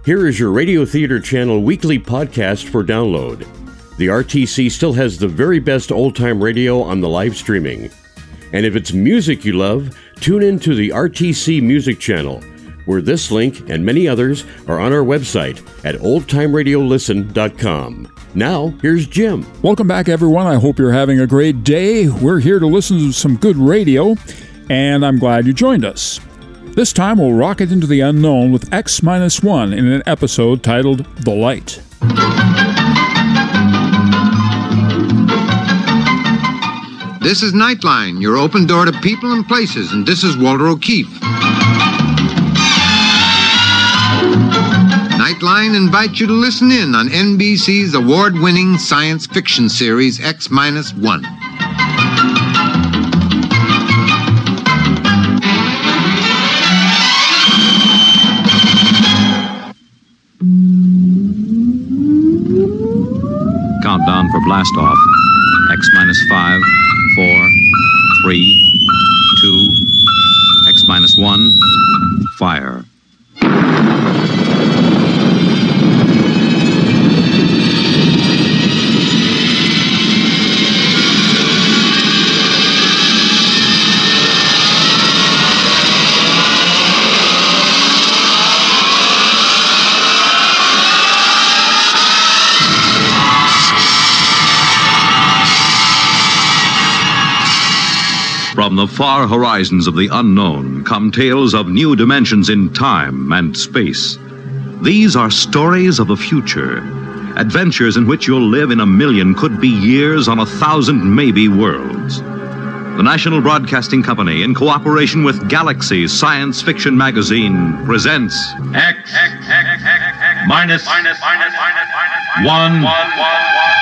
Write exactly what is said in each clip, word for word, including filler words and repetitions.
Here is your Radio Theater Channel weekly podcast for download. The R T C still has the very best old-time radio on the live streaming. And if it's music you love, tune in to the R T C Music Channel, where this link and many others are on our website at old time radio listen dot com. Now, here's Jim. Welcome back, everyone. I hope you're having a great day. We're here to listen to some good radio, and I'm glad you joined us. This time, we'll rocket into the unknown with X minus one in an episode titled The Light. This is Nightline, your open door to people and places, and this is Walter O'Keefe. Nightline invites you to listen in on N B C's award-winning science fiction series X minus one. Countdown for blast off. X minus five, four, three, two, X minus one, fire. From the far horizons of the unknown come tales of new dimensions in time and space. These are stories of the future, adventures in which you'll live in a million, could be years, on a thousand maybe worlds. The National Broadcasting Company, in cooperation with Galaxy Science Fiction Magazine, presents X, X, X, X, X minus, minus, minus, minus, one, one, one, one.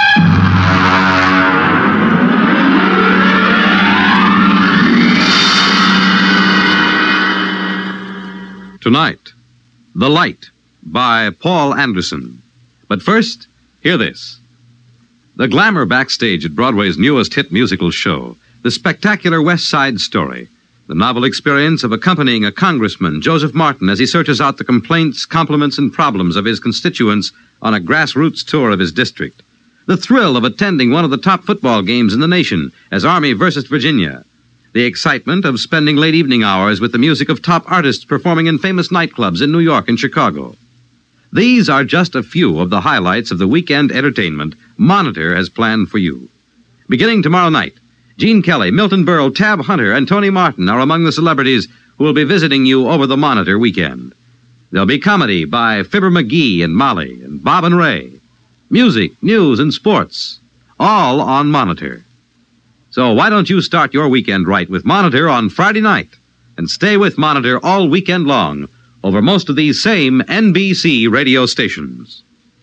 Tonight, The Light by Paul Anderson. But first, hear this. The glamour backstage at Broadway's newest hit musical show, The Spectacular West Side Story, the novel experience of accompanying a congressman, Joseph Martin, as he searches out the complaints, compliments, and problems of his constituents on a grassroots tour of his district. The thrill of attending one of the top football games in the nation as Army versus Virginia. The excitement of spending late evening hours with the music of top artists performing in famous nightclubs in New York and Chicago. These are just a few of the highlights of the weekend entertainment Monitor has planned for you. Beginning tomorrow night, Gene Kelly, Milton Berle, Tab Hunter, and Tony Martin are among the celebrities who will be visiting you over the Monitor weekend. There'll be comedy by Fibber McGee and Molly and Bob and Ray. Music, news, and sports, all on Monitor. So why don't you start your weekend right with Monitor on Friday night and stay with Monitor all weekend long over most of these same N B C radio stations.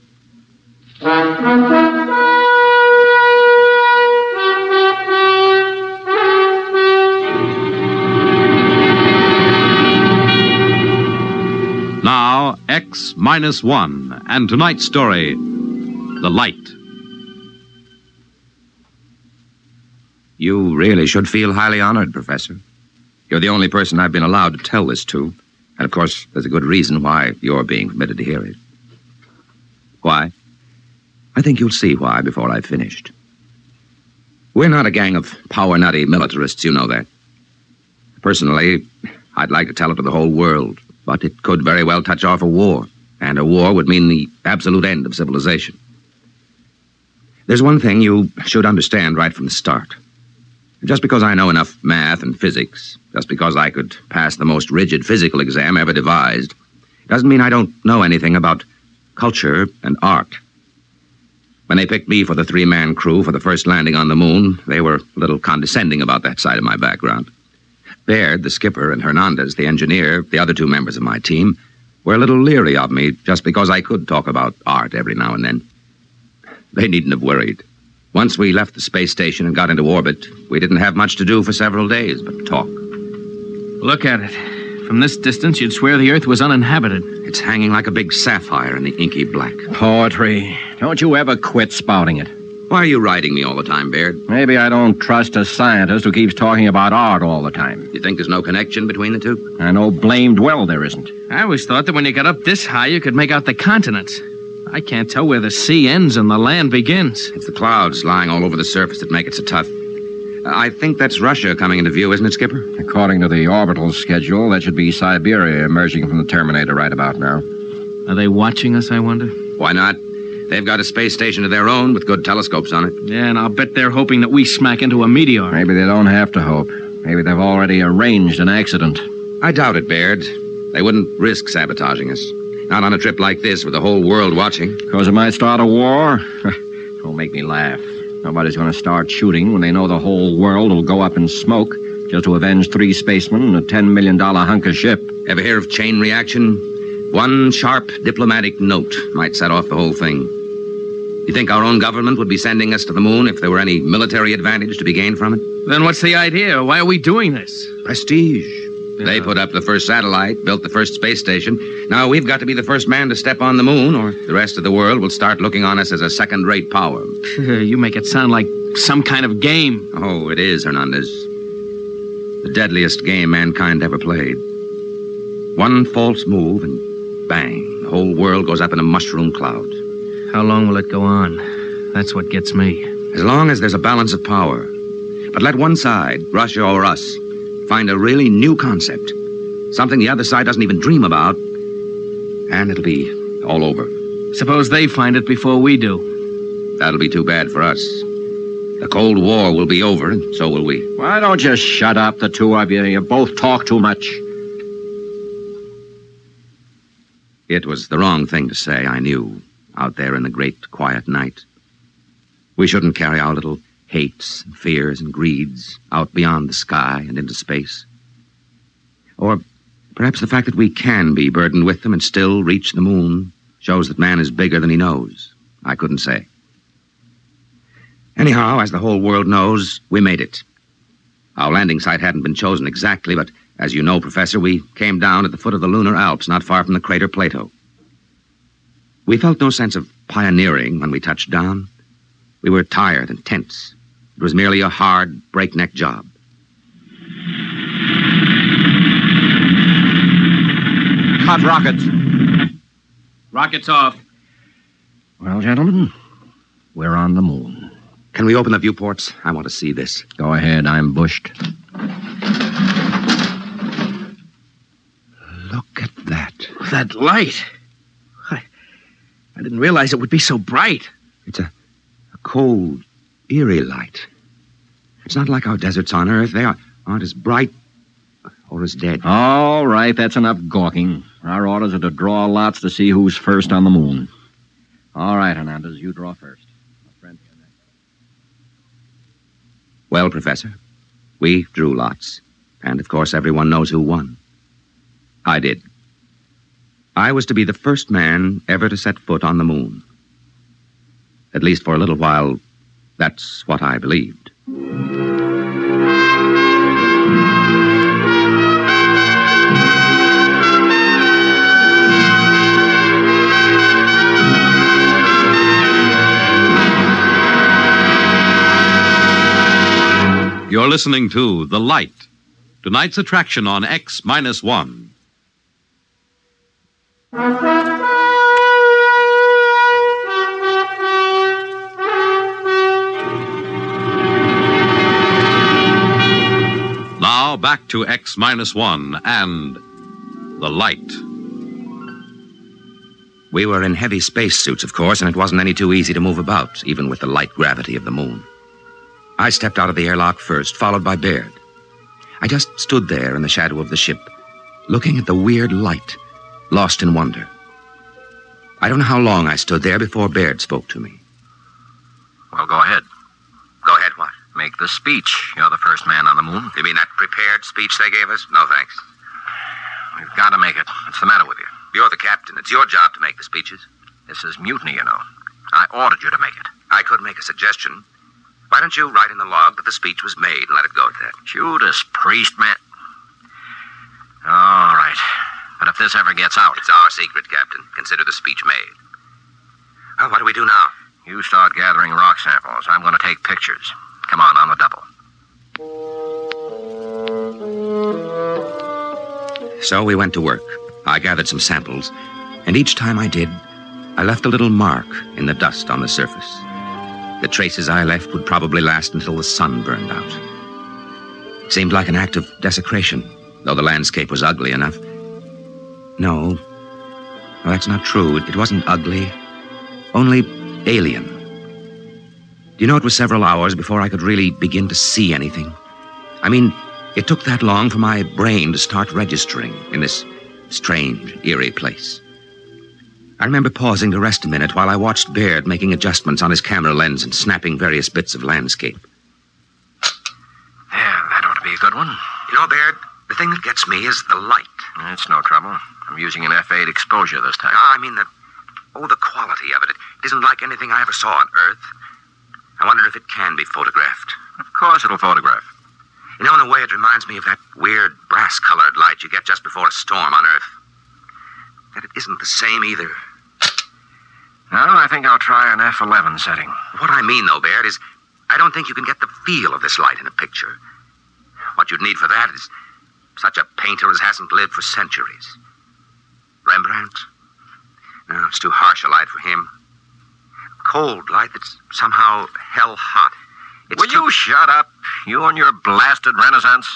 Now, X minus one, and tonight's story, The Light. You really should feel highly honored, Professor. You're the only person I've been allowed to tell this to. And, of course, there's a good reason why you're being permitted to hear it. Why? I think you'll see why before I've finished. We're not a gang of power-nutty militarists, you know that. Personally, I'd like to tell it to the whole world, but it could very well touch off a war, and a war would mean the absolute end of civilization. There's one thing you should understand right from the start. Just because I know enough math and physics, just because I could pass the most rigid physical exam ever devised, doesn't mean I don't know anything about culture and art. When they picked me for the three-man crew for the first landing on the moon, they were a little condescending about that side of my background. Baird, the skipper, and Hernandez, the engineer, the other two members of my team, were a little leery of me just because I could talk about art every now and then. They needn't have worried. Once we left the space station and got into orbit, we didn't have much to do for several days but talk. Look at it. From this distance, you'd swear the Earth was uninhabited. It's hanging like a big sapphire in the inky black. Poetry. Don't you ever quit spouting it. Why are you riding me all the time, Baird? Maybe I don't trust a scientist who keeps talking about art all the time. You think there's no connection between the two? I know blamed well there isn't. I always thought that when you got up this high, you could make out the continents. I can't tell where the sea ends and the land begins. It's the clouds lying all over the surface that make it so tough. I think that's Russia coming into view, isn't it, Skipper? According to the orbital schedule, that should be Siberia emerging from the Terminator right about now. Are they watching us, I wonder? Why not? They've got a space station of their own with good telescopes on it. Yeah, and I'll bet they're hoping that we smack into a meteor. Maybe they don't have to hope. Maybe they've already arranged an accident. I doubt it, Baird. They wouldn't risk sabotaging us. Not on a trip like this with the whole world watching. Because it might start a war? Don't make me laugh. Nobody's going to start shooting when they know the whole world will go up in smoke just to avenge three spacemen and a ten million dollars hunk of ship. Ever hear of chain reaction? One sharp diplomatic note might set off the whole thing. You think our own government would be sending us to the moon if there were any military advantage to be gained from it? Then what's the idea? Why are we doing this? Prestige. Yeah. They put up the first satellite, built the first space station. Now we've got to be the first man to step on the moon, or the rest of the world will start looking on us as a second-rate power. You make it sound like some kind of game. Oh, it is, Hernandez. The deadliest game mankind ever played. One false move and bang, the whole world goes up in a mushroom cloud. How long will it go on? That's what gets me. As long as there's a balance of power. But let one side, Russia or us, find a really new concept, something the other side doesn't even dream about, and it'll be all over. Suppose they find it before we do. That'll be too bad for us. The Cold War will be over, and so will we. Why don't you shut up, the two of you? You both talk too much. It was the wrong thing to say, I knew, out there in the great quiet night. We shouldn't carry our little hates and fears and greeds out beyond the sky and into space. Or perhaps the fact that we can be burdened with them and still reach the moon shows that man is bigger than he knows. I couldn't say. Anyhow, as the whole world knows, we made it. Our landing site hadn't been chosen exactly, but as you know, Professor, we came down at the foot of the lunar Alps, not far from the crater Plato. We felt no sense of pioneering when we touched down. We were tired and tense. It was merely a hard, breakneck job. Hot rockets. Rockets off. Well, gentlemen, we're on the moon. Can we open the viewports? I want to see this. Go ahead, I'm bushed. Look at that. That light. I, I didn't realize it would be so bright. It's a, a cold, eerie light. It's not like our deserts on Earth. They are, aren't as bright or as dead. All right, that's enough gawking. Our orders are to draw lots to see who's first on the moon. All right, Hernandez, you draw first. Well, Professor, we drew lots. And, of course, everyone knows who won. I did. I was to be the first man ever to set foot on the moon. At least for a little while, that's what I believed. You're listening to The Light, tonight's attraction on X minus one. Now back to X minus one and The Light. We were in heavy spacesuits, of course, and it wasn't any too easy to move about, even with the light gravity of the moon. I stepped out of the airlock first, followed by Baird. I just stood there in the shadow of the ship, looking at the weird light, lost in wonder. I don't know how long I stood there before Baird spoke to me. Well, go ahead. Go ahead, what? Make the speech. You're the first man on the moon. You mean that prepared speech they gave us? No, thanks. We've got to make it. What's the matter with you? You're the captain. It's your job to make the speeches. This is mutiny, you know. I ordered you to make it. I could make a suggestion. Why don't you write in the log that the speech was made and let it go at that? Judas Priest, man. All right. But if this ever gets out... It's our secret, Captain. Consider the speech made. Well, what do we do now? You start gathering rock samples. I'm going to take pictures. Come on, on the double. So we went to work. I gathered some samples, and each time I did, I left a little mark in the dust on the surface. The traces I left would probably last until the sun burned out. It seemed like an act of desecration, though the landscape was ugly enough. No, no, that's not true. It, it wasn't ugly, only alien. Do you know, it was several hours before I could really begin to see anything. I mean, it took that long for my brain to start registering in this strange, eerie place. I remember pausing to rest a minute while I watched Baird making adjustments on his camera lens and snapping various bits of landscape. Yeah, that ought to be a good one. You know, Baird, the thing that gets me is the light. It's no trouble. I'm using an F eight exposure this time. I mean, the, oh, the quality of it. It isn't like anything I ever saw on Earth. I wonder if it can be photographed. Of course it'll photograph. You know, in a way, it reminds me of that weird brass-colored light you get just before a storm on Earth. That it isn't the same either. Now, I think I'll try an F eleven setting. What I mean, though, Baird, is I don't think you can get the feel of this light in a picture. What you'd need for that is such a painter as hasn't lived for centuries. Rembrandt? No, it's too harsh a light for him. Cold light that's somehow hell-hot. It's Will too... you shut up? You and your blasted Renaissance.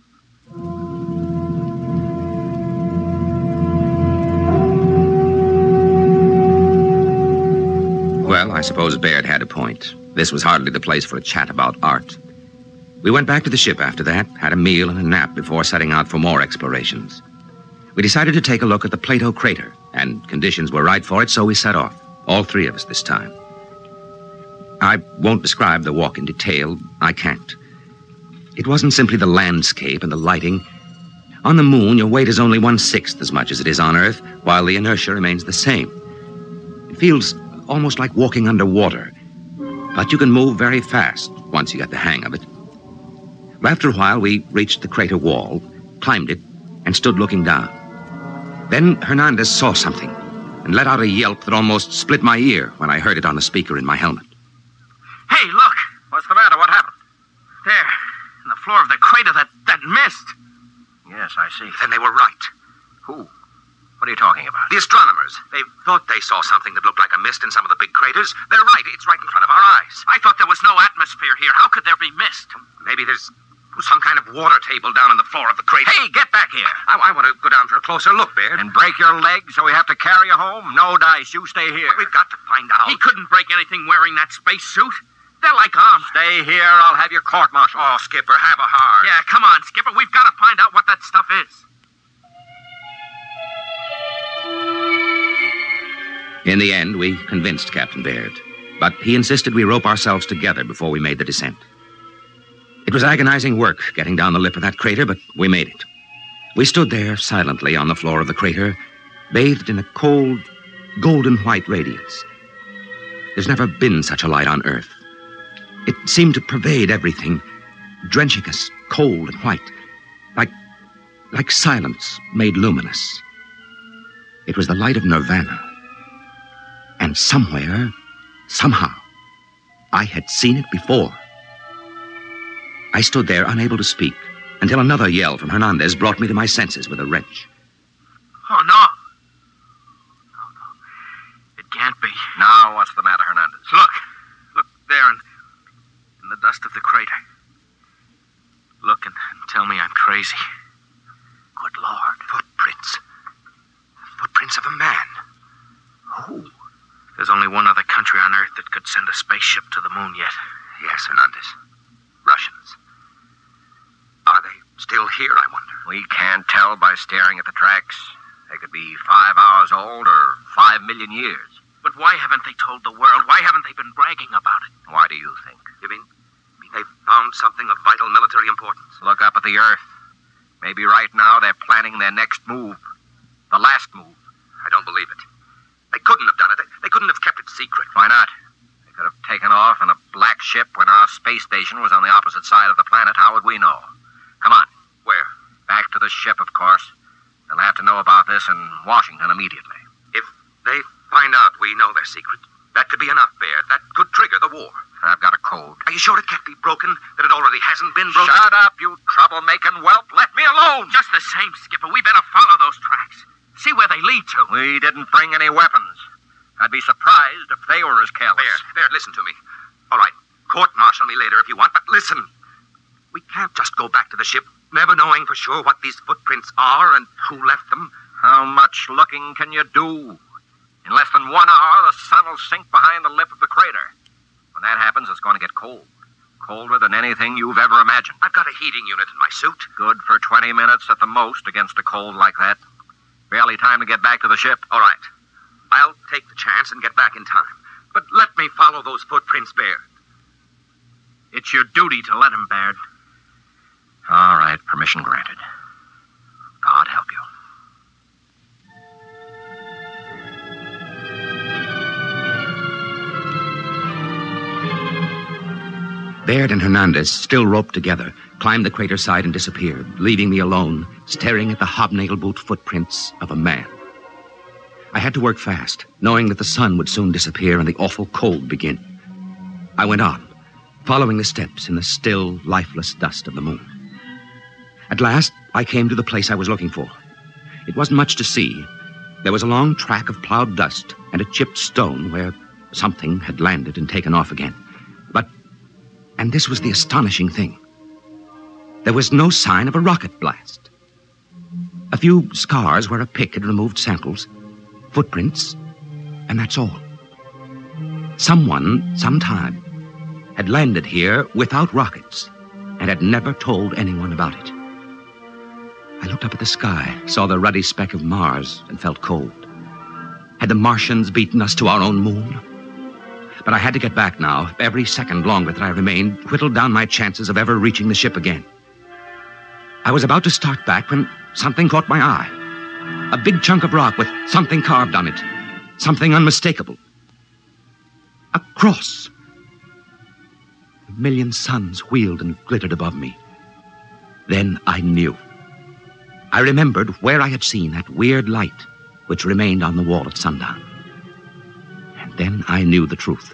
Well, I suppose Baird had a point. This was hardly the place for a chat about art. We went back to the ship after that, had a meal and a nap before setting out for more explorations. We decided to take a look at the Plato crater, and conditions were right for it, so we set off. All three of us this time. I won't describe the walk in detail. I can't. It wasn't simply the landscape and the lighting. On the moon, your weight is only one-sixth as much as it is on Earth, while the inertia remains the same. It feels almost like walking underwater, but you can move very fast once you get the hang of it. After a while, we reached the crater wall, climbed it, and stood looking down. Then Hernandez saw something and let out a yelp that almost split my ear when I heard it on the speaker in my helmet. Hey, look! What's the matter? What happened? There, in the floor of the crater, that, that mist. Yes, I see. Then they were right. Who? What are you talking about? The astronomers. They thought they saw something that looked like a mist in some of the big craters. They're right. It's right in front of our eyes. I thought there was no atmosphere here. How could there be mist? Maybe there's some kind of water table down on the floor of the crater. Hey, get back here. I, I want to go down for a closer look, Baird. And break your leg so we have to carry you home? No dice. You stay here. But we've got to find out. He couldn't break anything wearing that space suit. They're like arms. Stay here. I'll have your court-martial. Oh, Skipper, have a heart. Yeah, come on, Skipper. We've got to find out what that stuff is. In the end, we convinced Captain Baird, but he insisted we rope ourselves together before we made the descent. It was agonizing work getting down the lip of that crater, but we made it. We stood there silently on the floor of the crater, bathed in a cold, golden-white radiance. There's never been such a light on Earth. It seemed to pervade everything, drenching us cold and white, like, like silence made luminous. It was the light of nirvana. And somewhere, somehow, I had seen it before. I stood there, unable to speak, until another yell from Hernandez brought me to my senses with a wrench. Oh, no. No, no. It can't be. Now, what's the matter, Hernandez? Look. Look there in, in the dust of the crater. Look and, and tell me I'm crazy. Good Lord. Footprints. Footprints of a man. Who? There's only one other country on Earth that could send a spaceship to the moon yet. Yes, Hernandez. Russians. Are they still here, I wonder? We can't tell by staring at the tracks. They could be five hours old or five million years. But why haven't they told the world? Why haven't they been bragging about it? Why do you think? You mean, mean they've found something of vital military importance? Look up at the Earth. Maybe right now they're planning their next move. The last move. I don't believe it. They couldn't have done it. They, they couldn't have kept it secret. Why not? They could have taken off in a black ship when our space station was on the opposite side of the planet. How would we know? Come on. Where? Back to the ship, of course. They'll have to know about this in Washington immediately. If they find out we know their secret, that could to be enough, Baird. That could trigger the war. I've got a code. Are you sure it can't be broken? That it already hasn't been broken? Shut up, you troublemaking whelp. Let me alone. Just the same, Skipper, we better follow those tracks. See where they lead to. We didn't bring any weapons. I'd be surprised if they were as careless. Baird, Baird, listen to me. All right, court-martial me later if you want, but listen. We can't just go back to the ship, never knowing for sure what these footprints are and who left them. How much looking can you do? In less than one hour, the sun will sink behind the lip of the crater. When that happens, it's going to get cold. Colder than anything you've ever imagined. I've got a heating unit in my suit. Good for twenty minutes at the most against a cold like that. Barely time to get back to the ship. All right. I'll take the chance and get back in time. But let me follow those footprints, Baird. It's your duty to let him, Baird. All right, permission granted. God help you. Baird and Hernandez, still roped together, climbed the crater side and disappeared, leaving me alone, staring at the hobnail boot footprints of a man. I had to work fast, knowing that the sun would soon disappear and the awful cold begin. I went on, following the steps in the still, lifeless dust of the moon. At last, I came to the place I was looking for. It wasn't much to see. There was a long track of plowed dust and a chipped stone where something had landed and taken off again. But, and this was the astonishing thing, there was no sign of a rocket blast. A few scars where a pick had removed samples, footprints, and that's all. Someone, sometime, had landed here without rockets and had never told anyone about it. I looked up at the sky, saw the ruddy speck of Mars, and felt cold. Had the Martians beaten us to our own moon? But I had to get back now. Every second longer that I remained whittled down my chances of ever reaching the ship again. I was about to start back when something caught my eye. A big chunk of rock with something carved on it. Something unmistakable. A cross. A million suns wheeled and glittered above me. Then I knew. I remembered where I had seen that weird light which remained on the wall at sundown. And then I knew the truth.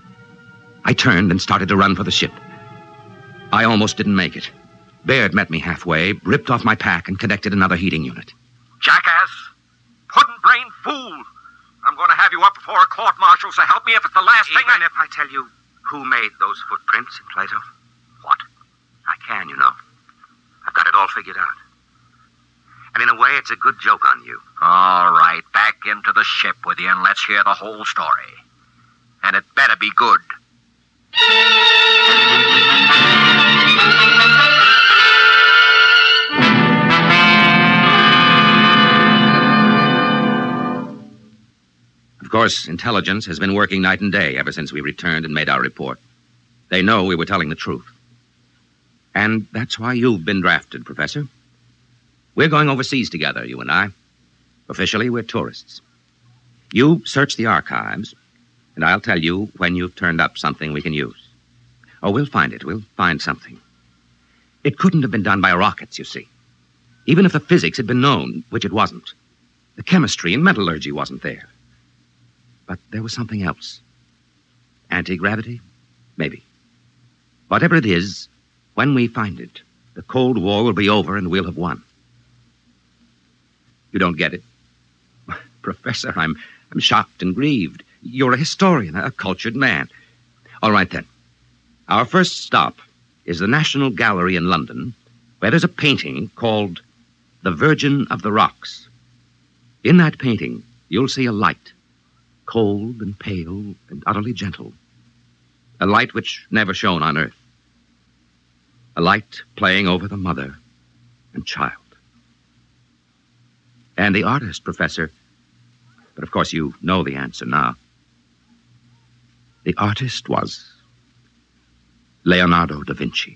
I turned and started to run for the ship. I almost didn't make it. Baird met me halfway, ripped off my pack, and connected another heating unit. Jackass! Puddin'-brained fool! I'm going to have you up before a court-martial, so help me if it's the last Even thing I... Even if I tell you who made those footprints in Plato? What? I can, you know. I've got it all figured out. And in a way, it's a good joke on you. All right, back into the ship with you and let's hear the whole story. And it better be good. Of course, intelligence has been working night and day ever since we returned and made our report. They know we were telling the truth. And that's why you've been drafted, Professor. We're going overseas together, you and I. Officially, we're tourists. You search the archives, and I'll tell you when you've turned up something we can use. Oh, we'll find it. We'll find something. It couldn't have been done by rockets, you see. Even if the physics had been known, which it wasn't. The chemistry and metallurgy wasn't there. But there was something else. Anti-gravity? Maybe. Whatever it is, when we find it, the Cold War will be over and we'll have won. You don't get it? Professor, I'm, I'm shocked and grieved. You're a historian, a cultured man. All right, then. Our first stop is the National Gallery in London, where there's a painting called The Virgin of the Rocks. In that painting, you'll see a light, cold and pale and utterly gentle. A light which never shone on Earth. A light playing over the mother and child. And the artist, Professor, but of course you know the answer now. The artist was Leonardo da Vinci.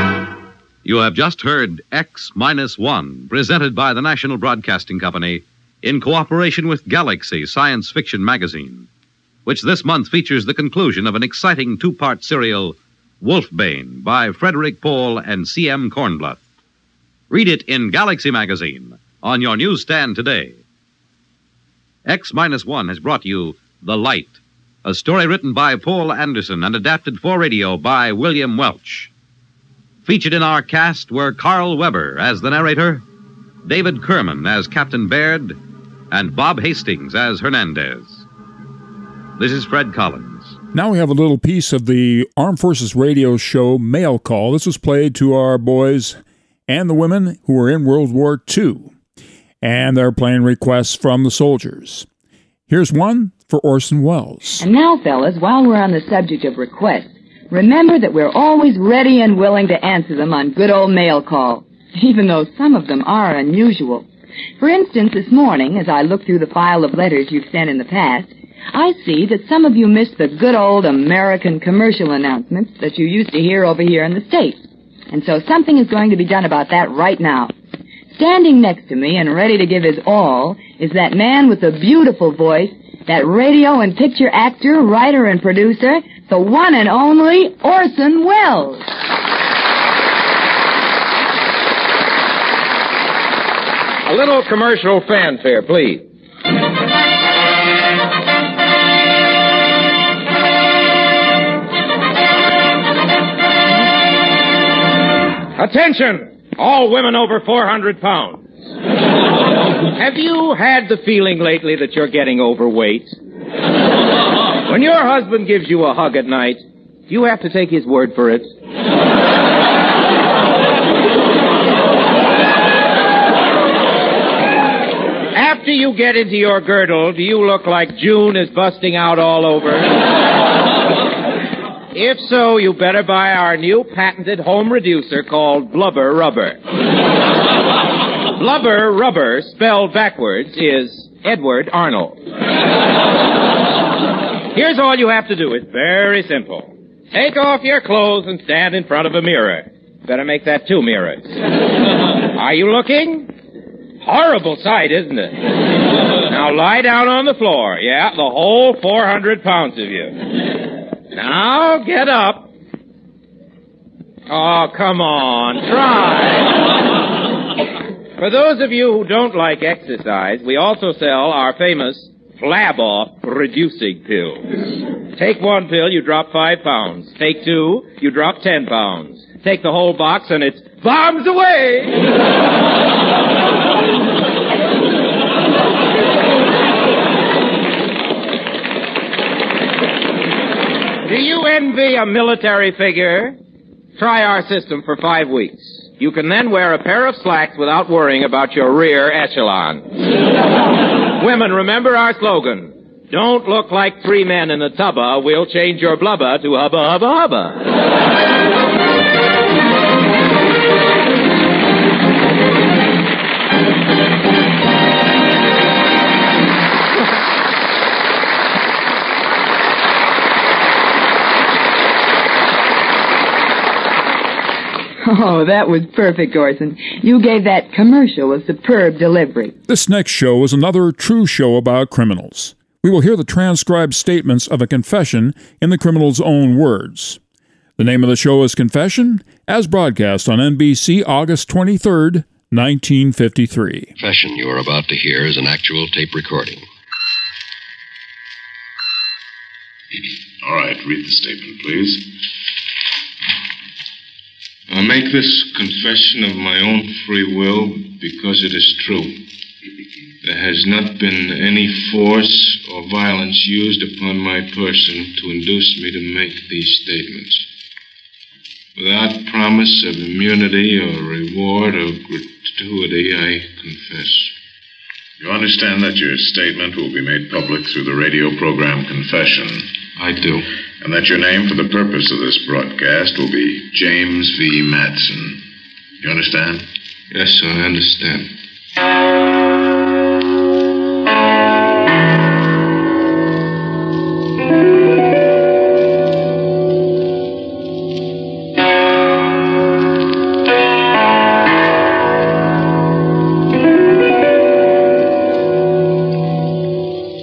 You have just heard X Minus One, presented by the National Broadcasting Company in cooperation with Galaxy Science Fiction Magazine, which this month features the conclusion of an exciting two-part serial, Wolfbane, by Frederick Pohl and C M Kornbluth. Read it in Galaxy Magazine on your newsstand today. X minus one has brought you The Light, a story written by Paul Anderson and adapted for radio by William Welch. Featured in our cast were Carl Weber as the narrator, David Kerman as Captain Baird, and Bob Hastings as Hernandez. This is Fred Collins. Now we have a little piece of the Armed Forces Radio show Mail Call. This was played to our boys and the women who were in World War Two. And they're playing requests from the soldiers. Here's one for Orson Welles. And now, fellas, while we're on the subject of requests, remember that we're always ready and willing to answer them on good old Mail Call, even though some of them are unusual. For instance, this morning, as I look through the file of letters you've sent in the past, I see that some of you missed the good old American commercial announcements that you used to hear over here in the States. And so something is going to be done about that right now. Standing next to me and ready to give his all is that man with the beautiful voice, that radio and picture actor, writer, and producer, the one and only Orson Welles. A little commercial fanfare, please. Attention, all women over four hundred pounds. Have you had the feeling lately that you're getting overweight? When your husband gives you a hug at night, do you have to take his word for it? After you get into your girdle, do you look like June is busting out all over? If so, you better buy our new patented home reducer called Blubber Rubber. Blubber Rubber, spelled backwards, is Edward Arnold. Here's all you have to do. It's very simple. Take off your clothes and stand in front of a mirror. Better make that two mirrors. Are you looking? Horrible sight, isn't it? Now lie down on the floor. Yeah, the whole four hundred pounds of you. Now get up. Oh, come on, try. For those of you who don't like exercise, we also sell our famous Flab-Off reducing pills. Take one pill, you drop five pounds. Take two, you drop ten pounds. Take the whole box and it's bombs away! Do you envy a military figure? Try our system for five weeks. You can then wear a pair of slacks without worrying about your rear echelon. Women, remember our slogan. Don't look like three men in a tubba. We'll change your blubber to hubba hubba hubba. Oh, that was perfect, Orson. You gave that commercial a superb delivery. This next show is another true show about criminals. We will hear the transcribed statements of a confession in the criminal's own words. The name of the show is Confession, as broadcast on N B C August twenty-third, nineteen fifty-three. The confession you are about to hear is an actual tape recording. All right, read the statement, please. I make this confession of my own free will because it is true. There has not been any force or violence used upon my person to induce me to make these statements. Without promise of immunity or reward or gratuity, I confess. You understand that your statement will be made public through the radio program Confession? I do. And that your name for the purpose of this broadcast will be James V. Matson. You understand? Yes, I understand.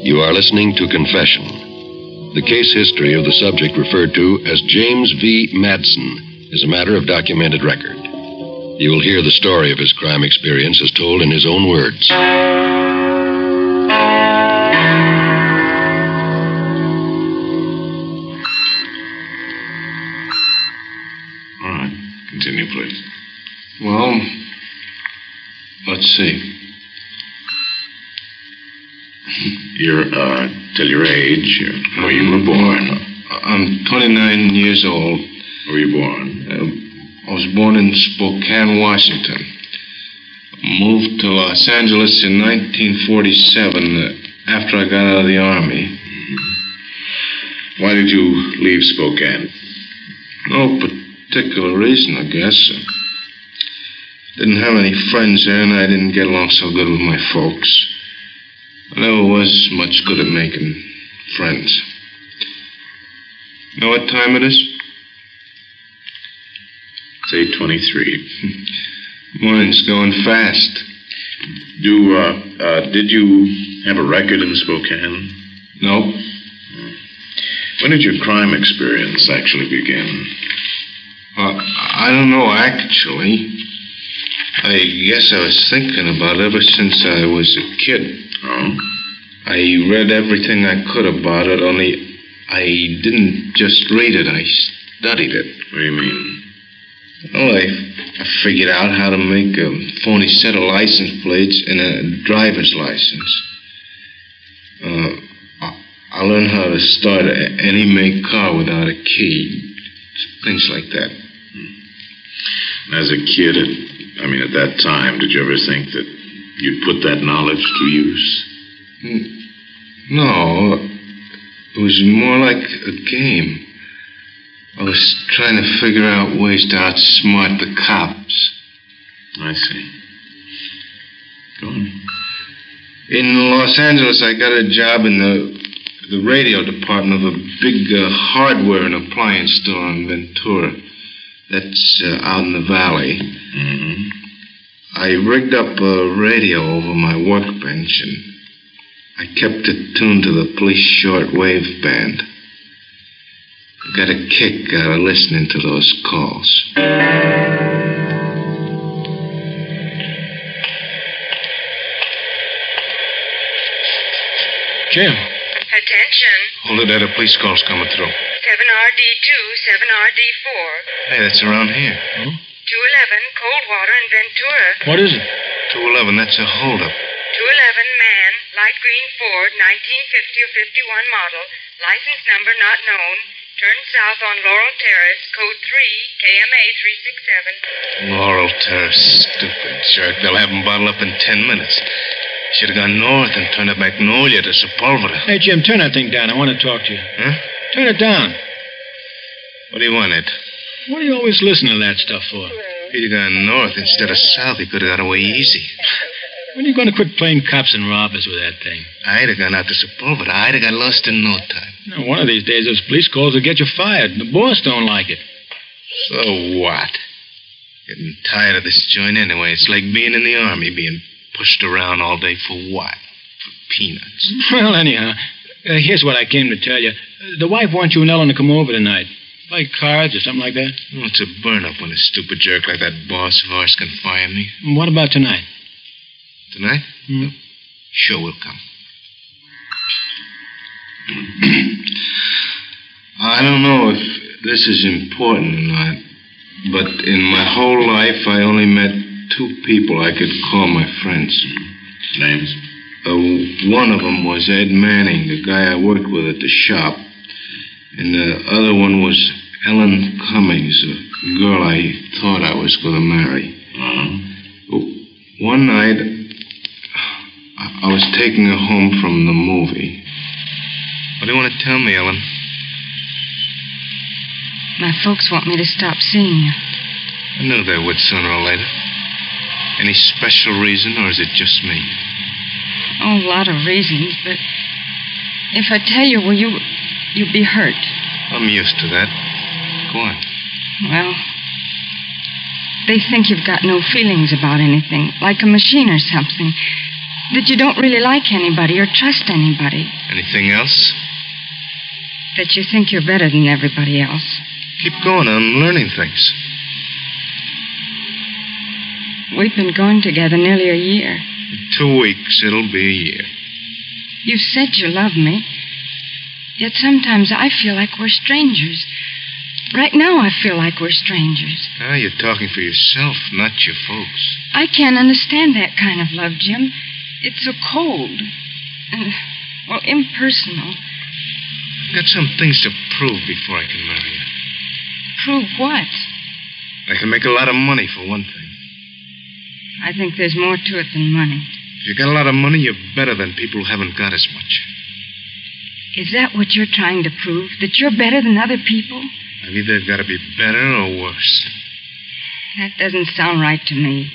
You are listening to Confession. The case history of the subject referred to as James V. Madsen is a matter of documented record. You will hear the story of his crime experience as told in his own words. All right. Continue, please. Well, let's see. You're, uh, tell your age, uh, where you were born. I'm twenty-nine years old. Where were you born? Uh, I was born in Spokane, Washington. Moved to Los Angeles in nineteen forty-seven uh, after I got out of the Army. Mm-hmm. Why did you leave Spokane? No particular reason, I guess. Uh, didn't have any friends there, and I didn't get along so good with my folks. I never was much good at making friends. You know what time it is? It's eight twenty-three. Morning's going fast. Do, uh, uh, did you have a record in Spokane? No. When did your crime experience actually begin? Uh, I don't know, actually. I guess I was thinking about it ever since I was a kid. Oh? I read everything I could about it, only I didn't just read it, I studied it. What do you mean? Well, I, I figured out how to make a phony set of license plates in a driver's license. Uh, I, I learned how to start a, any make car without a key. Things like that. Hmm. As a kid, at, I mean, at that time, did you ever think that you'd put that knowledge to use? No. It was more like a game. I was trying to figure out ways to outsmart the cops. I see. Go on. In Los Angeles, I got a job in the, the radio department of a big uh, hardware and appliance store in Ventura. That's uh, out in the valley. Mm-hmm. I rigged up a radio over my workbench, and I kept it tuned to the police shortwave band. I got a kick out of listening to those calls. Jim. Attention. Hold it, there. The police call's coming through. seven R D two, seven R D four. Hey, that's around here. Hmm? two eleven, Coldwater in Ventura. What is it? two eleven, that's a holdup. two eleven, man, light green Ford, nineteen fifty or fifty-one model, license number not known. Turn south on Laurel Terrace, code three, K M A three six seven. Laurel Terrace, stupid jerk. They'll have him bottled up in ten minutes. Should have gone north and turned to Magnolia to Sepulveda. Hey, Jim, turn that thing down. I want to talk to you. Huh? Turn it down. What do you want, Ed? What do you always listen to that stuff for? If he'd have gone north instead of south, he could have got away easy. When are you going to quit playing cops and robbers with that thing? I'd have gone out to Sepulveda. I'd have got lost in no time. Now, one of these days, those police calls will get you fired. The boss don't like it. So what? Getting tired of this joint anyway. It's like being in the Army, being pushed around all day for what? For peanuts. Well, anyhow, uh, here's what I came to tell you. The wife wants you and Ellen to come over tonight. Play cards or something like that. Oh, it's a burn-up when a stupid jerk like that boss of ours can fire me. What about tonight? Tonight? Hmm. Sure, we'll come. I don't know if this is important or not, but in my whole life, I only met two people I could call my friends. Names? Uh, one of them was Ed Manning, the guy I worked with at the shop. And the other one was Ellen Cummings, a girl I thought I was going to marry. Uh-huh. One night, I was taking her home from the movie. What do you want to tell me, Ellen? My folks want me to stop seeing you. I knew they would sooner or later. Any special reason, or is it just me? Oh, a lot of reasons, but if I tell you, will you... you'll be hurt. I'm used to that. Go on. Well, they think you've got no feelings about anything, like a machine or something. That you don't really like anybody or trust anybody. Anything else? That you think you're better than everybody else. Keep going. I'm learning things. We've been going together nearly a year. In two weeks, it'll be a year. You've said you love me. Yet sometimes I feel like we're strangers. Right now I feel like we're strangers. Ah, you're talking for yourself, not your folks. I can't understand that kind of love, Jim. It's so cold. And, well, impersonal. I've got some things to prove before I can marry you. Prove what? I can make a lot of money, for one thing. I think there's more to it than money. If you got a lot of money, you're better than people who haven't got as much. Is that what you're trying to prove? That you're better than other people? I've either got to be better or worse. That doesn't sound right to me.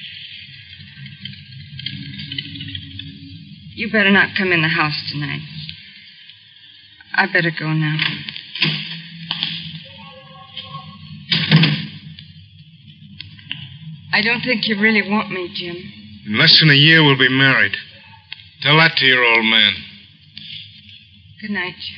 You better not come in the house tonight. I better go now. I don't think you really want me, Jim. In less than a year, we'll be married. Tell that to your old man. Good night, Jim.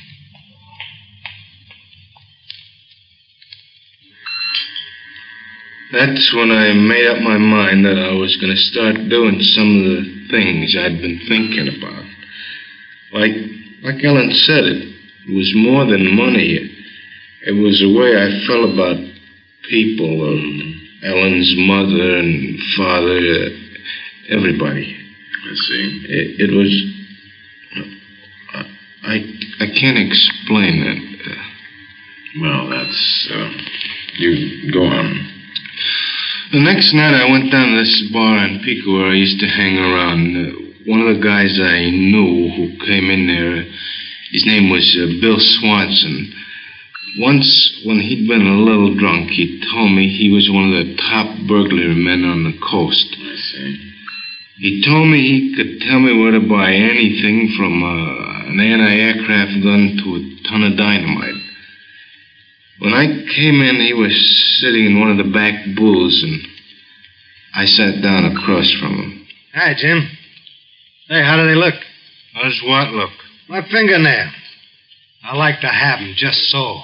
That's when I made up my mind that I was going to start doing some of the things I'd been thinking about. Like, like Ellen said, it, it was more than money. It, it was the way I felt about people, um, Ellen's mother and father, uh, everybody. I see. It, it was... I, I can't explain that. Uh, well, that's... Uh, you go on. The next night I went down to this bar in Pico where I used to hang around. Uh, one of the guys I knew who came in there, his name was uh, Bill Swanson. Once, when he'd been a little drunk, he told me he was one of the top burglary men on the coast. I see. He told me he could tell me where to buy anything from uh, an anti-aircraft gun to a ton of dynamite. When I came in, he was sitting in one of the back booths, and I sat down across from him. Hi, Jim. Hey, how do they look? How does what look? My fingernail. I like to have them just so.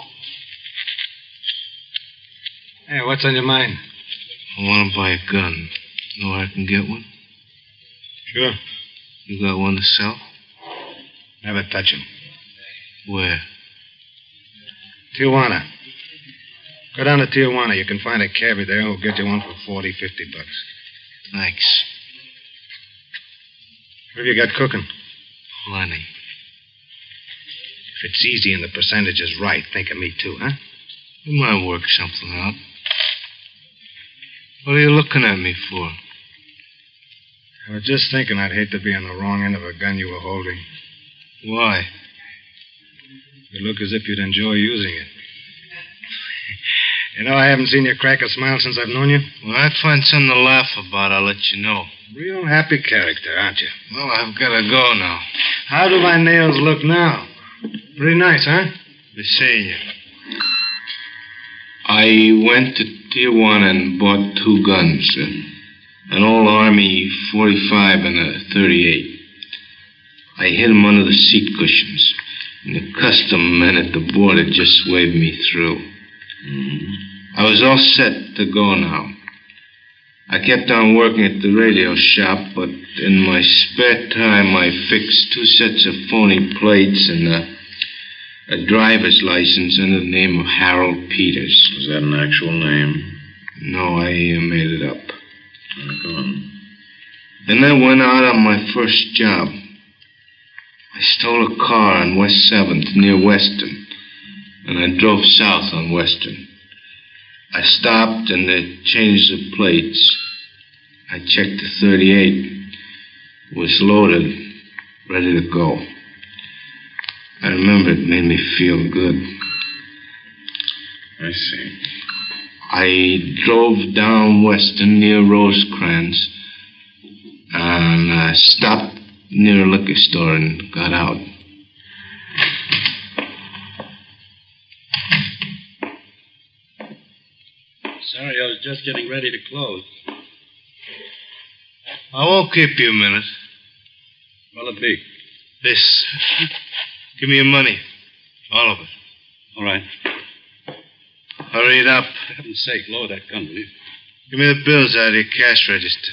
Hey, what's on your mind? I want to buy a gun. Know where I can get one? Sure. You got one to sell? Never touch them. Where? Tijuana. Go down to Tijuana. You can find a cabbie there who'll get you one for forty, fifty bucks. Thanks. What have you got cooking? Plenty. If it's easy and the percentage is right, think of me too, huh? We might work something out. What are you looking at me for? I was just thinking I'd hate to be on the wrong end of a gun you were holding. Why? You look as if you'd enjoy using it. You know, I haven't seen you crack a smile since I've known you. When I find something to laugh about, I'll let you know. Real happy character, aren't you? Well, I've got to go now. How do my nails look now? Pretty nice, huh? Be seeing you. I went to Tijuana and bought two guns. Uh, an old Army forty-five and a thirty-eight. I hid them under the seat cushions. And the custom men at the border just waved me through. Mm-hmm. I was all set to go now. I kept on working at the radio shop, but in my spare time I fixed two sets of phony plates and a, a driver's license under the name of Harold Peters. Was that an actual name? No, I uh, made it up. Right, go on. Then I went out on my first job. I stole a car on West seventh near Weston, and I drove south on Western. I stopped and they changed the plates. I checked the thirty-eight. It was loaded, ready to go. I remember it made me feel good. I see. I drove down Western near Rosecrans and I stopped near a liquor store and got out. Sorry, I was just getting ready to close. I won't keep you a minute. What'll it be? This. Give me your money. All of it. All right. Hurry it up. For heaven's sake, lower that gun, will you? Give me the bills out of your cash register.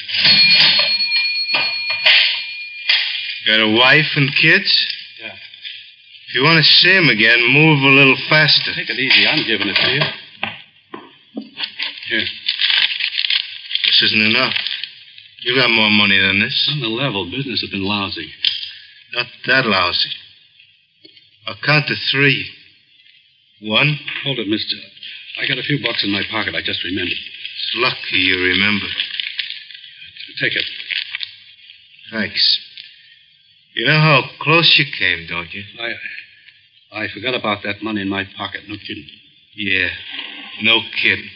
Got a wife and kids? Yeah. If you want to see him again, move a little faster. Take it easy. I'm giving it to you. Here. This isn't enough. You got more money than this. On the level, business has been lousy. Not that lousy. I'll count to three. One. Hold it, mister. I got a few bucks in my pocket. I just remembered. It's lucky you remember. Take it. Thanks. You know how close you came, don't you? I I forgot about that money in my pocket. No kidding. Yeah. No kidding.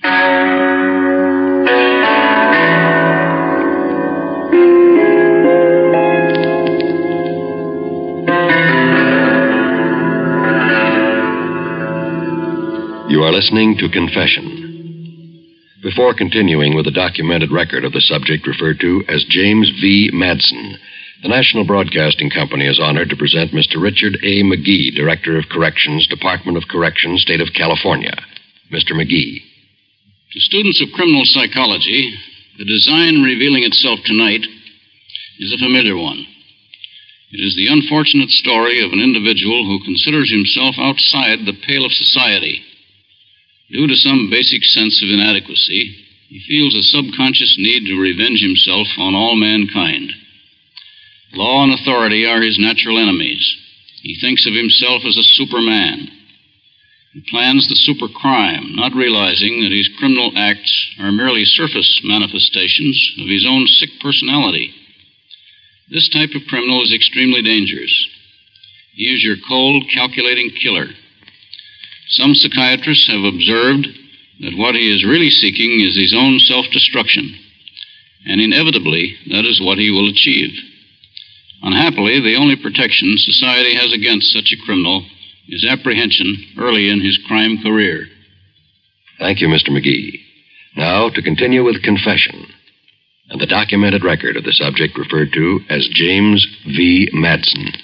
You are listening to Confession. Before continuing with the documented record of the subject referred to as James V. Madsen, the National Broadcasting Company is honored to present Mister Richard A. McGee, Director of Corrections, Department of Corrections, State of California. Mister McGee. To students of criminal psychology, the design revealing itself tonight is a familiar one. It is the unfortunate story of an individual who considers himself outside the pale of society. Due to some basic sense of inadequacy, he feels a subconscious need to revenge himself on all mankind. Law and authority are his natural enemies. He thinks of himself as a superman. He plans the supercrime, not realizing that his criminal acts are merely surface manifestations of his own sick personality. This type of criminal is extremely dangerous. He is your cold, calculating killer. Some psychiatrists have observed that what he is really seeking is his own self-destruction, and inevitably that is what he will achieve. Unhappily, the only protection society has against such a criminal is apprehension early in his crime career. Thank you, Mister McGee. Now, to continue with Confession and the documented record of the subject referred to as James V. Madsen.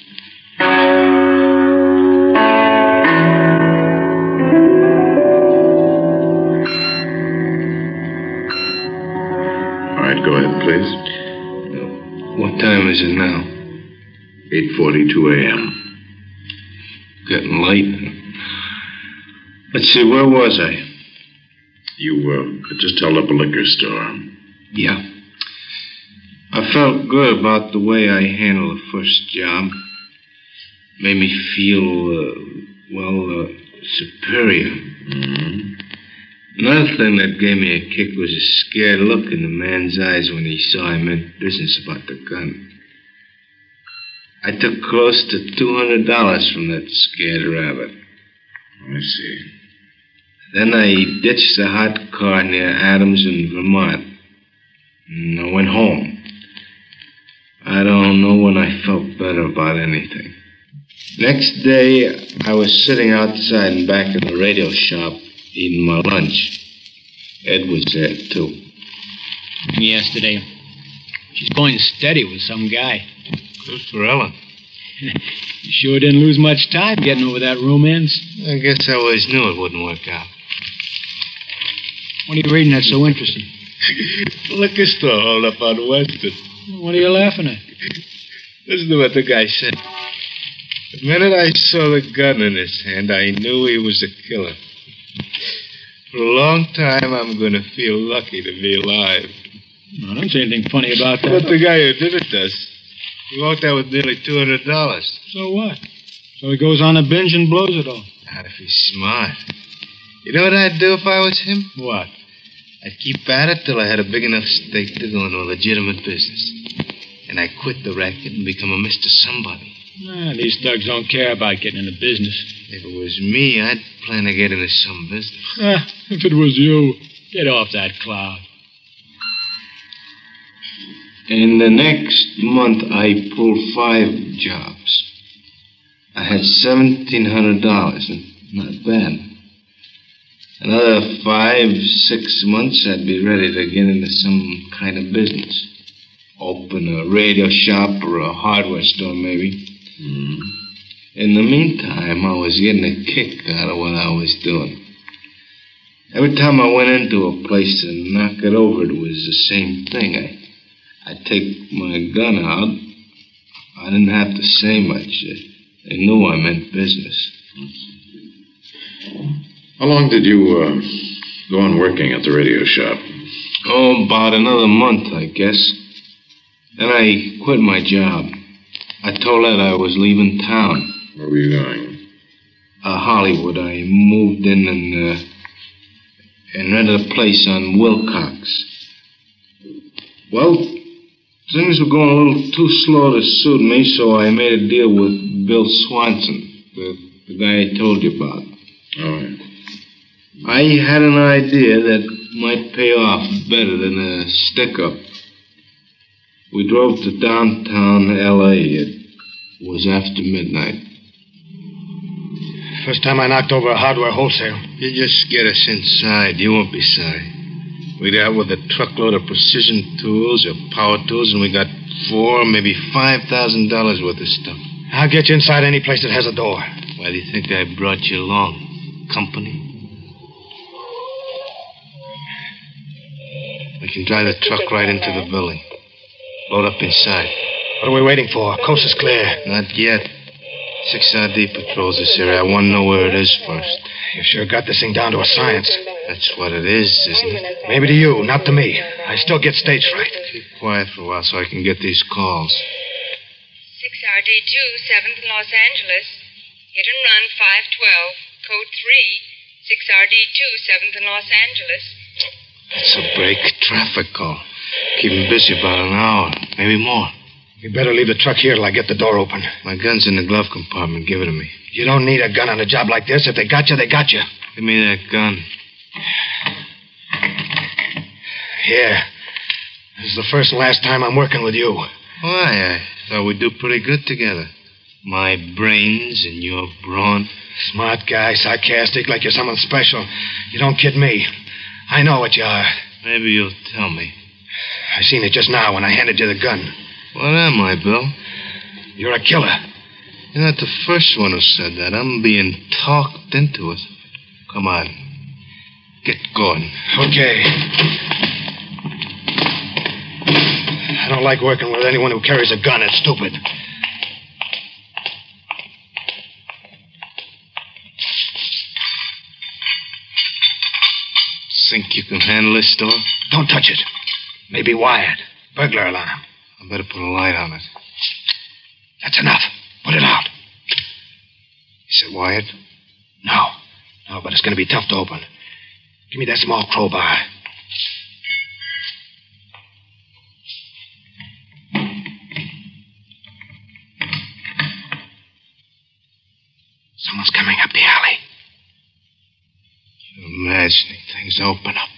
All right, go ahead, please. What time is it now? eight forty-two a.m. Getting late. Let's see, where was I? You uh, just held up a liquor store. Yeah. I felt good about the way I handled the first job. Made me feel, uh, well, uh, superior. Mm-hmm. Another thing that gave me a kick was a scared look in the man's eyes when he saw I meant business about the gun. I took close to two hundred dollars from that scared rabbit. I see. Then I ditched the hot car near Adams in Vermont. And I went home. I don't know when I felt better about anything. Next day, I was sitting outside and back in the radio shop eating my lunch. Ed was there, too. Yesterday. She's going steady with some guy. Good for Ellen. You sure didn't lose much time getting over that romance. I guess I always knew it wouldn't work out. What are you reading that's so interesting? Liquor store hold up on Western. What are you laughing at? Listen to what the guy said. The minute I saw the gun in his hand, I knew he was the killer. For a long time, I'm going to feel lucky to be alive. No, I don't see anything funny about that. What the guy who did it does. He walked out with nearly two hundred dollars. So what? So he goes on a binge and blows it all. Not if he's smart. You know what I'd do if I was him? What? I'd keep at it till I had a big enough stake to go into a legitimate business. And I'd quit the racket and become a Mister Somebody. Nah, these thugs don't care about getting into business. If it was me, I'd plan to get into some business. Ah, if it was you, get off that cloud. In the next month, I pulled five jobs. I had seventeen hundred dollars, and not bad. Another five, six months, I'd be ready to get into some kind of business. open a radio shop or a hardware store, maybe. Mm. In the meantime, I was getting a kick out of what I was doing. Every time I went into a place to knock it over, it was the same thing. I, I'd take my gun out. I didn't have to say much. They knew I meant business. How long did you uh, go on working at the radio shop? Oh, about another month, I guess. Then I quit my job. I told Ed I was leaving town. Where were you going? Uh, Hollywood. I moved in and, uh, and rented a place on Wilcox. Well, things were going a little too slow to suit me, so I made a deal with Bill Swanson, the, the guy I told you about. All right. I had an idea that might pay off better than a stick-up. We drove to downtown L A It was after midnight. First time I knocked over a hardware wholesale. You just get us inside. You won't be sorry. We got with a truckload of precision tools or power tools, and we got four, maybe five thousand dollars worth of stuff. I'll get you inside any place that has a door. Why do you think I brought you along? Company? We can drive the truck right into the building. Load up inside. What are we waiting for? Coast is clear. Not yet. six R D patrols this area. I want to know where it is first. You sure got this thing down to a science. That's what it is, isn't it? Maybe to you, not to me. I still get stage fright. Keep quiet for a while so I can get these calls. six R D two, seventh in Los Angeles. Hit and run five twelve. Code three. six R D two, seventh in Los Angeles. That's a break traffic call. Keep him busy about an hour, maybe more. You better leave the truck here till I get the door open. My gun's in the glove compartment. Give it to me. You don't need a gun on a job like this. If they got you, they got you. Give me that gun. Here. This is the first and last time I'm working with you. Why? I thought we'd do pretty good together. My brains and your brawn. Smart guy, sarcastic, like you're someone special. You don't kid me. I know what you are. Maybe you'll tell me. I seen it just now when I handed you the gun. What am I, Bill? You're a killer. You're not the first one who said that. I'm being talked into it. Come on. Get going. Okay. I don't like working with anyone who carries a gun. It's stupid. Think you can handle this door? Don't touch it. Maybe wired. Burglar alarm. I better put a light on it. That's enough. Put it out. Is it wired? No. No, but it's going to be tough to open. Give me that small crowbar. Someone's coming up the alley. You're imagining things open up.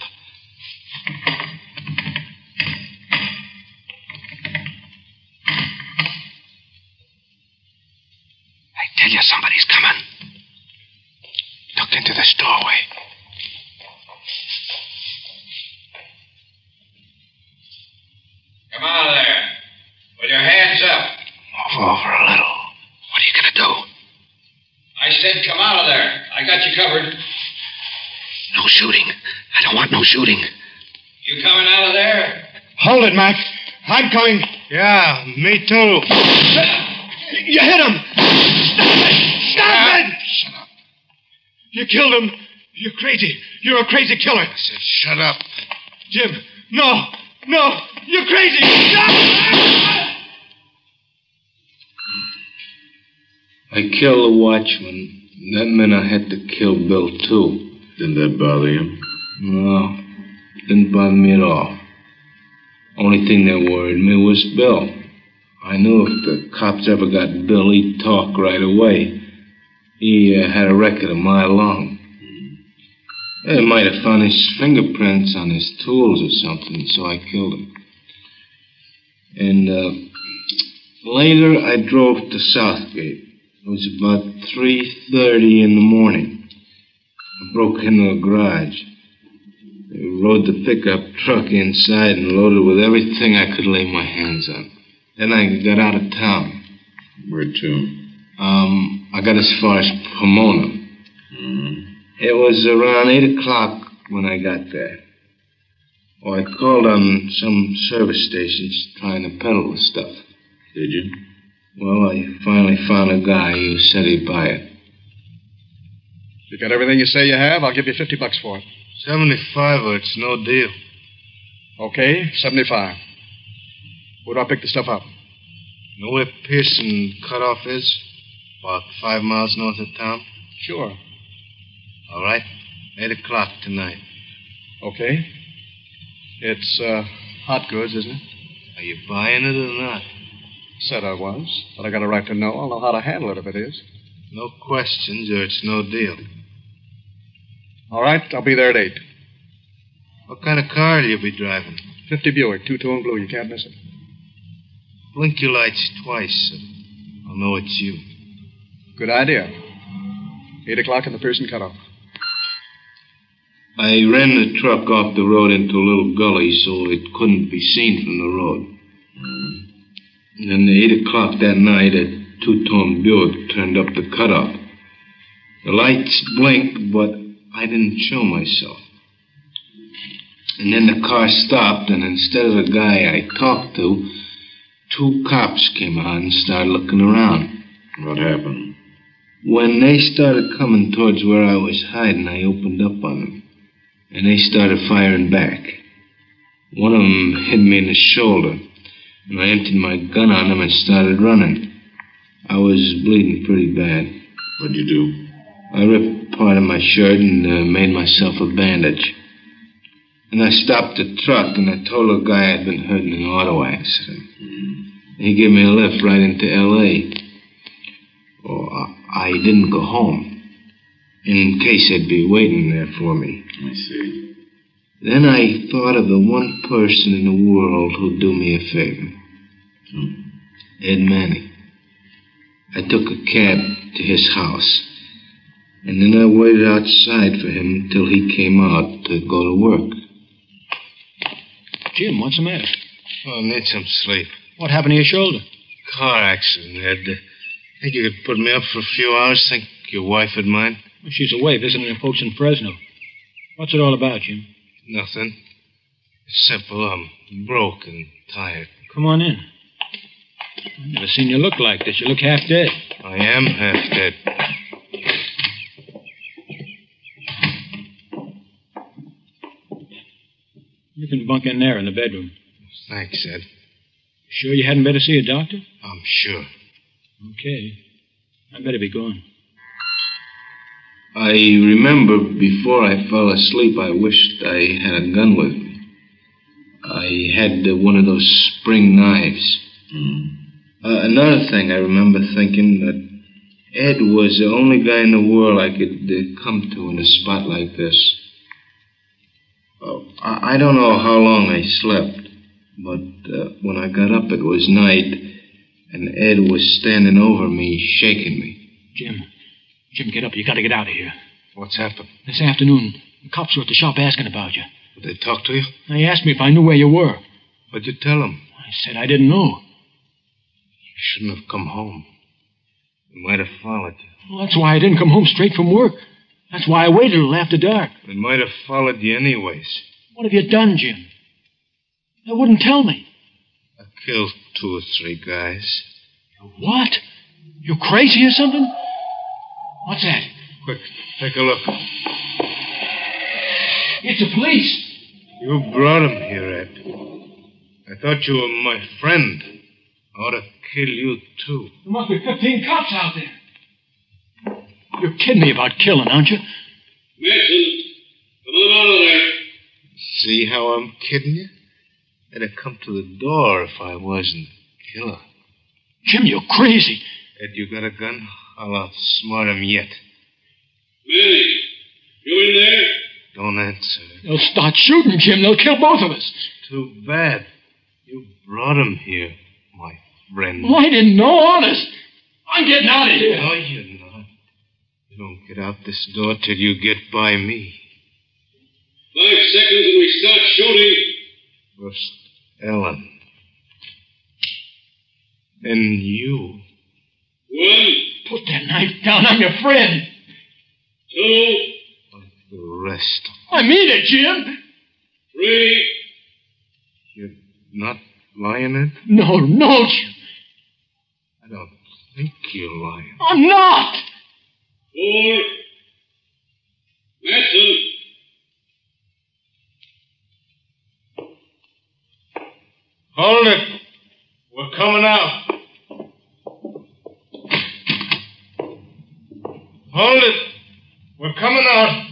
I tell you, somebody's coming. Duck into this doorway. Come out of there. With your hands up. Move over a little. What are you going to do? I said come out of there. I got you covered. No shooting. I don't want no shooting. You coming out of there? Hold it, Mac. I'm coming. Yeah, me too. You hit him. Stop it. Stop it. Shut up. You killed him. You're crazy. You're a crazy killer. I said shut up. Jim, no. No. You're crazy. Stop. I killed the watchman. That meant I had to kill Bill, too. Didn't that bother you? No. Didn't bother me at all. Only thing that worried me was Bill. I knew if the cops ever got Bill, he'd talk right away. He uh, had a record a mile long. They might have found his fingerprints on his tools or something, so I killed him. And uh, later, I drove to Southgate. It was about three thirty in the morning. I broke into a garage. I rode the pickup truck inside and loaded with everything I could lay my hands on. Then I got out of town. Where to? Um, I got as far as Pomona. Mm-hmm. It was around eight o'clock when I got there. Oh, I called on some service stations trying to peddle the stuff. Did you? Well, I finally found a guy who said he'd buy it. You got everything you say you have? I'll give you fifty bucks for it. Seventy-five, or it's no deal. Okay, seventy-five. Where do I pick the stuff up? Know where Pearson Cutoff is? About five miles north of town? Sure. All right. Eight o'clock tonight. Okay. It's, uh, hot goods, isn't it? Are you buying it or not? Said I was, but I got a right to know. I'll know how to handle it if it is. No questions, or it's no deal. All right, I'll be there at eight. What kind of car will you be driving? fifty Buick, two-tone blue. You can't miss it. Blink your lights twice, so I'll know it's you. Good idea. Eight o'clock in the Pearson Cutoff. I ran the truck off the road into a little gully so it couldn't be seen from the road. Mm-hmm. And then at eight o'clock that night, a two-tone Buick turned up the cutoff. The lights blinked, but I didn't show myself. And then the car stopped, and instead of the guy I talked to, two cops came out and started looking around. What happened? When they started coming towards where I was hiding, I opened up on them. And they started firing back. One of them hit me in the shoulder, and I emptied my gun on him and started running. I was bleeding pretty bad. What'd you do? I ripped part of my shirt and uh, made myself a bandage. And I stopped the truck, and I told the guy I'd been hurt in an auto accident. Mm-hmm. He gave me a lift right into L A Oh, I, I didn't go home, in case they'd be waiting there for me. I see. Then I thought of the one person in the world who'd do me a favor. Hmm. Ed Manning. I took a cab to his house, and then I waited outside for him until he came out to go to work. Jim, what's the matter? Oh, I need some sleep. What happened to your shoulder? Car accident, Ed. Think you could put me up for a few hours? Think your wife would mind? Well, she's away visiting her folks in Fresno. What's it all about, Jim? Nothing. It's simple. I'm broke and tired. Come on in. I've never seen you look like this. You look half dead. I am half dead. You can bunk in there in the bedroom. Thanks, Ed. Sure you hadn't better see a doctor? I'm sure. Okay. I better be going. I remember before I fell asleep, I wished I had a gun with me. I had uh, one of those spring knives. Mm. Uh, another thing I remember thinking that Ed was the only guy in the world I could uh, come to in a spot like this. Oh, I, I don't know how long I slept, but uh, when I got up it was night, and Ed was standing over me, shaking me. Jim, Jim, get up. You got to get out of here. What's happened? This afternoon, the cops were at the shop asking about you. Did they talk to you? They asked me if I knew where you were. What'd you tell them? I said I didn't know. You shouldn't have come home. They might have followed you. Well, that's why I didn't come home straight from work. That's why I waited till after dark. They might have followed you anyways. What have you done, Jim? They wouldn't tell me. I killed two or three guys. What? You crazy or something? What's that? Quick, take a look. It's the police. You brought them here, Ed. I thought you were my friend. I ought to kill you, too. There must be fifteen cops out there. You're kidding me about killing, aren't you? Mason, come on out of there. See how I'm kidding you? I'd have come to the door if I wasn't a killer. Jim, you're crazy. Ed, you got a gun? I'll outsmart him yet. Manny, you in there? Don't answer. They'll start shooting, Jim. They'll kill both of us. Too bad. You brought him here, my friend. Well, I didn't know, honest. I'm getting out of here. No, you're not. You don't get out this door till you get by me. Five seconds and we start shooting. First, Ellen. Then you. One. Put that knife down. I'm your friend. Two. The rest. I mean it, Jim. Three. You're not lying, Ed? No, no, Jim. I don't think you're lying. I'm not. Four. Madsen. Hold it. We're coming out. Hold it. We're coming out.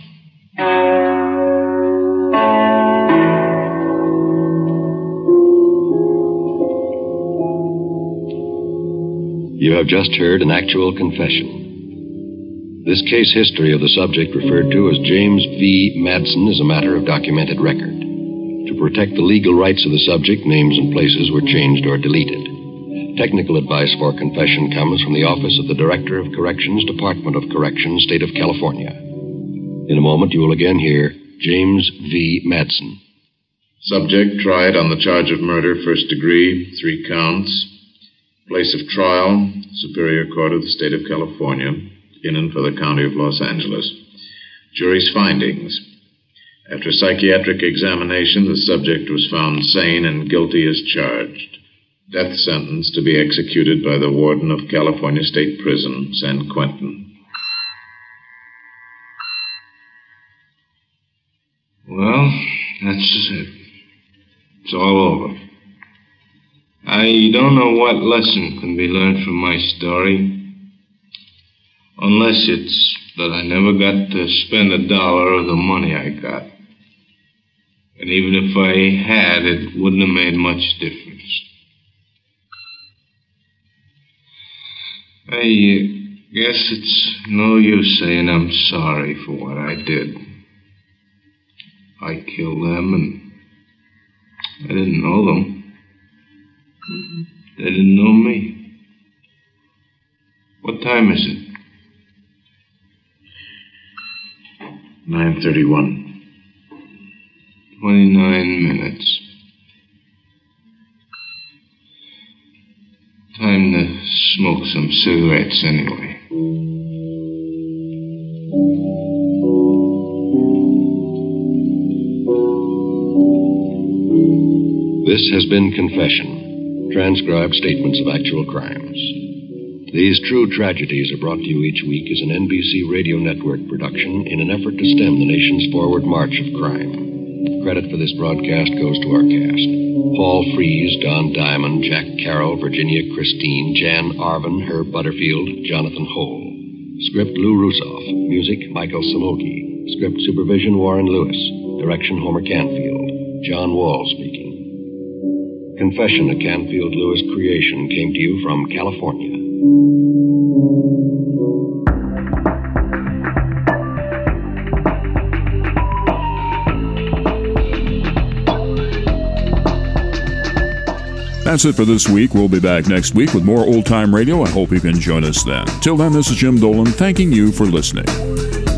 You have just heard an actual confession. This case history of the subject referred to as James V. Madsen is a matter of documented record. To protect the legal rights of the subject, names and places were changed or deleted. Technical advice for confession comes from the Office of the Director of Corrections, Department of Corrections, State of California. In a moment, you will again hear James V. Madsen. Subject tried on the charge of murder, first degree, three counts. Place of trial, Superior Court of the State of California, in and for the County of Los Angeles. Jury's findings. After psychiatric examination, the subject was found sane and guilty as charged. Death sentence to be executed by the warden of California State Prison, San Quentin. Well, that's it. It's all over. I don't know what lesson can be learned from my story. Unless it's that I never got to spend a dollar of the money I got. And even if I had, it wouldn't have made much difference. I uh, guess it's no use saying I'm sorry for what I did. I killed them and I didn't know them. They didn't know me. What time is it? nine thirty-one. Twenty-nine minutes. Time to smoke some cigarettes anyway. This has been Confession, transcribed statements of actual crimes. These true tragedies are brought to you each week as an N B C Radio Network production in an effort to stem the nation's forward march of crime. Credit for this broadcast goes to our cast. Paul Frees, Don Diamond, Jack Carroll, Virginia Christine, Jan Arvin, Herb Butterfield, Jonathan Hole. Script Lou Rusoff. Music Michael Samoki. Script supervision Warren Lewis. Direction Homer Canfield. John Wall speaking. Confession, a Canfield Lewis creation, came to you from California. That's it for this week. We'll be back next week with more old-time radio. I hope you can join us then. Till then, this is Jim Dolan thanking you for listening.